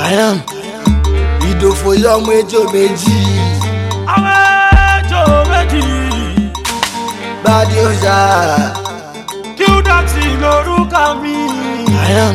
Ayam ìdòfò yọmọ ejò méjì. Àwọn ejò méjì. Bádé ọjà. Qdotty lórúkọ mi. Ayam.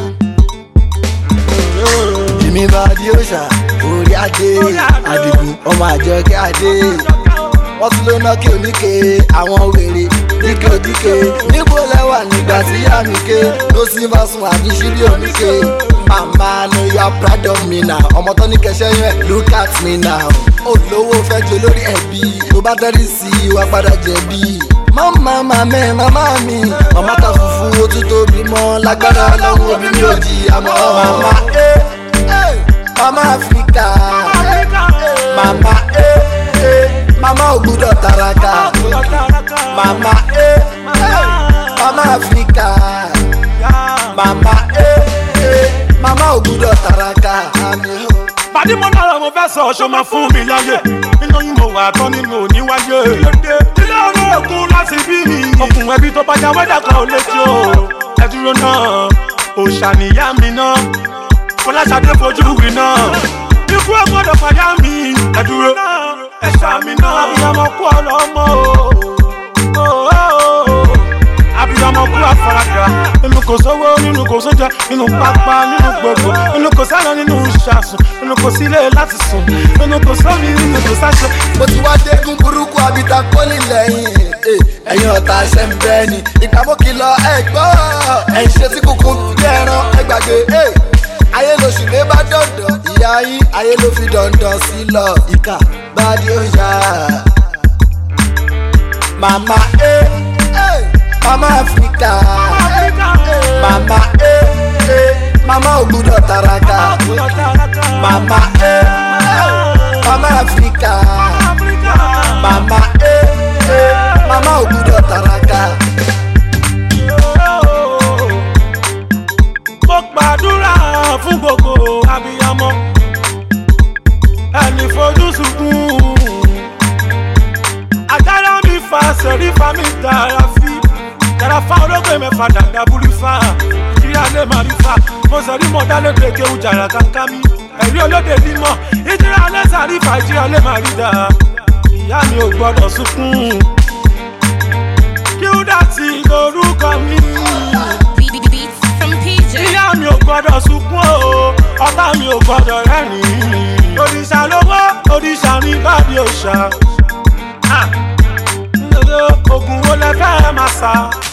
Èmi Bádé ọjà orí adé Àdìgún ọmọ Àjọkẹ́ adé. Wọ́n tún ló ná kí oníke àwọn wèrè níke òdíke. Níbo lẹ́wà nígbà tí yá mi ké ló sì bá sùn àbí ṣíbí oníke. Mama no you are proud of me now. Ọmọ tó ní kẹsẹ́ yẹn look at me now. Olówó fẹ́ jẹ olórí ẹbí tó bá tẹ́rí sí i wá padà jẹ̀bi. Mama mamẹ́ mama mi mama ta funfun ó tún tóbi mọ́ lágbára ọlọ́run òbí mi ò jí àmọ́. Mama mama Africa mama mama ò gbúdọ̀ taraka. Mama mama Africa mama mama ò gbúdọ̀ taraka. Bàdí mo náà mo fẹ́ sọ ṣó máa fún mi láyé. Nínú yín mo wà tán nínú òní wáyé. Ilé ọ̀rọ̀ òkun láti bí mi. Okùn ẹbí tó bàjá wẹ́dà kan ò lè jó. Ẹ dúró náà, òòṣà nìyá mi náà. Fọláṣadé fojú wì náà. Ikú ẹ̀ gbọ́dọ̀ fàyà mi. Ẹ dúró, ẹ ṣàmì náà. Abiyamọ kú ọlọ́mọ o. Abiyamọ kú àfaradà. Nínú kò sówó, nínú kò sóúnjẹ, nínú pápá, nínú gbogbo. Nínú kò sálọ, nínú ṣàsùn. Nínú kò sílé láti sùn. Nínú kò sómi, nínú kò sáṣọ. Mo ti wá dégún burúkú àbíta pólì lẹ́yìn. Ẹ̀yin ọ̀tá ṣe ń bẹ́ ni. Ìgbàmọ́ kìlọ̀ ẹ̀gbọ́. Ẹ̀yin ṣe tí kúkú bí ẹran ẹgbàgbé. Ayé lóṣù lé bá dandan. Ìyá yín ayé ló fi dandan sí lọ. Ìkà Bádé ọjà. Mama mama Africa. Mama mama ò gbúdọ̀ taraka. Mama mama Africa. Mama mama ò gbúdọ̀ taraka. Mo gbàdúrà fún gbogbo abiyamọ ẹni fojú sunkún. Àgárá mi fa sẹ̀rífà mi dára fi. Yàrá-fá olóògbé mẹ́fà dàgbà búrífà. Ìjìyà lè máa rí fa. Mo sẹ̀rí mọ̀ dálódé kéwù jàrà kankan mi. Ẹ̀rí olóde bímọ. Ìjìyà lè sàrífà, ìjìyà lè máa rí dà. Ìyá mi ò gbọ́dọ̀ sunkún. Qdotty lórúkọ mi. Ìyá mi ò gbọ́dọ̀ sunkún o. Ọ̀tá mi ò gbọ́dọ̀ rẹ́rìn-ín. Òrìṣà lówó, òrìṣà ní Bádé ọjà. Ogun wo lẹ fẹ́ máa sá?